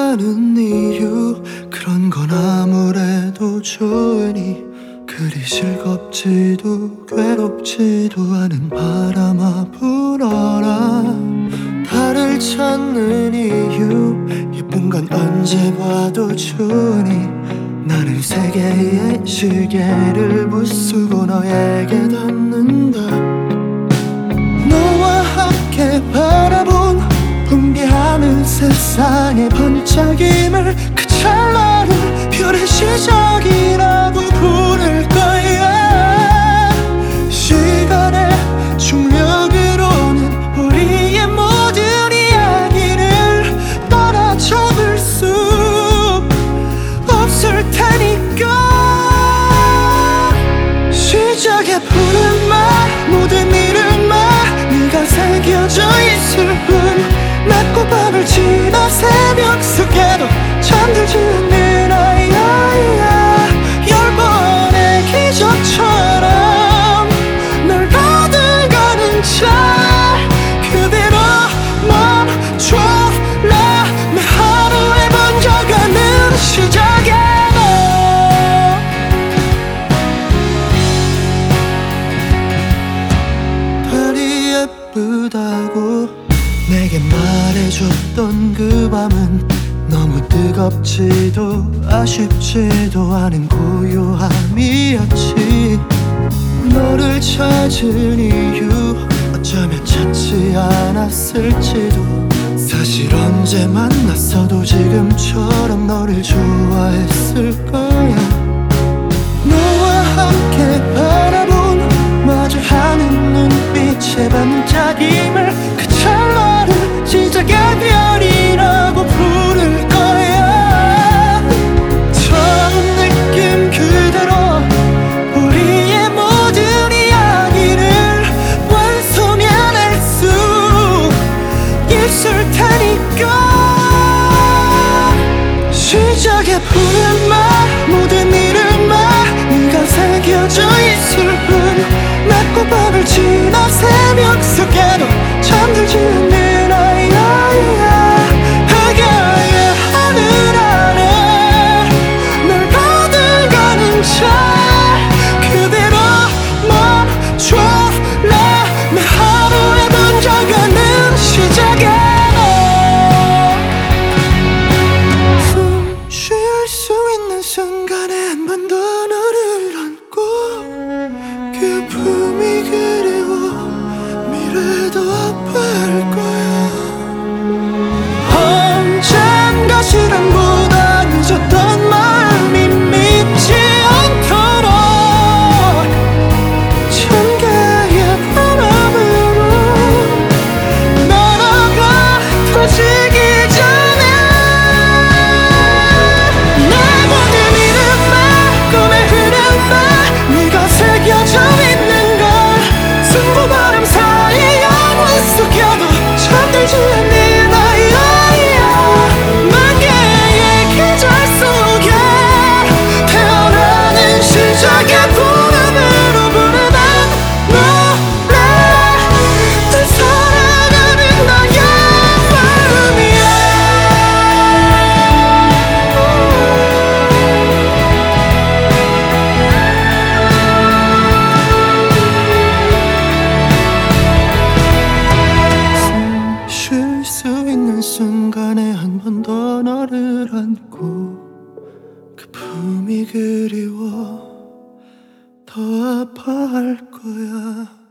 가는 이유, 그런 건 아무래도 좋으니. 그리 즐겁지도 괴롭지도 않은 바람아 불어라. 달을 찾는 이유, 예쁜 건 언제 봐도 좋으니. 나는 세 개의 시계를 부수고 너에게 닿는다. 너와 함께 바라본 붕괴하는 세상의 번쩍임을, 그 찰나를 별의 시작이라고 부를 거야. 시간의 중력으로는 우리의 모든 이야기를 따라잡을 수 없을 테니까. 시작의 푸른 말, 모든 이름만 네가 새겨져 있을 뿐. 낮고 밤을 지나 새벽 속에도 잠들지 않는 아이야. 10번의 기적처럼 널 거들가는 잘 그대로 멈춰라. 내 하루에 번져가는 시작에 너 달이 예쁘다고 내게 말해줬던 그 밤은 너무 뜨겁지도 아쉽지도 않은 고요함이었지. 너를 찾은 이유, 어쩌면 찾지 않았을지도. 사실 언제 만났어도 지금처럼 너를 좋아했을 거야. 너와 함께 바라본 마주하는 눈빛의 반짝임을, 그 찰나를 시작의 별이라고 부를 거야. 처음 느낌 그대로 우리의 모든 이야기를 완성해낼 수 있을 테니까. 시작의 푸른 말, 모든 이름만 네가 새겨져 있을 뿐. 낮고 밤을 지나 새벽 속에도 잠들지 않는 아이야. 하계의 하늘 아래 널 거들가는 잘 그대로 멈춰라. 내 하루에 번져가는 시작에 숨 쉴 수 있는 순간에 한 번 더 너를 안고. 그 품이 그리워 미래도 아파할 거야. 언젠가 시간보다 늦었던 마음이 믿지 않도록 천 개의 바람으로 날아가 터지기 전에. 내 모든 이름만 꿈에 흐른 바 네가 새겨져 있는 걸. 숨과 바람 사이 영원 속여도 잠들지 않는 아이야. 만 개의 기절 속에 태어나는 시작의 부름으로 부르는 노래. 널 사랑하는 나의 마음이야. 쉴 수 있는 순간에 한 번 더 너를 안고. 그 품이 그리워 더 아파할 거야.